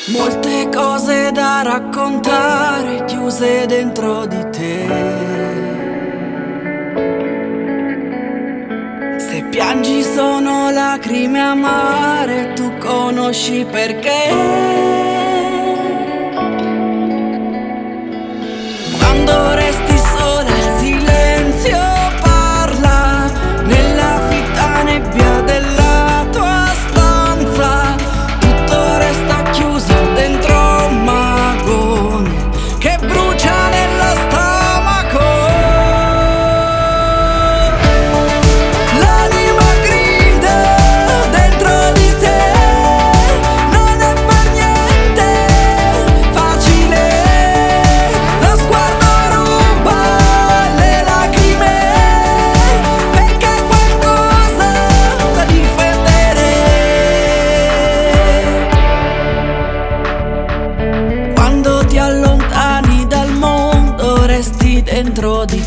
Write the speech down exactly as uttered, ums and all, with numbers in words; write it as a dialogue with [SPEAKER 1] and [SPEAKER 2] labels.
[SPEAKER 1] Molte cose da raccontare chiuse dentro di te. Se piangi sono lacrime amare, tu conosci perché. Quando resti sola il silenzio parla nella fitta nebbia della tua stanza. Tutto resta chiuso dentro un magone che brucia nello stomaco. L'anima grida dentro di te, non è per niente facile. Lo sguardo ruba le lacrime perché hai qualcosa da difendere. Quando ti allontani dal mondo resti dentro di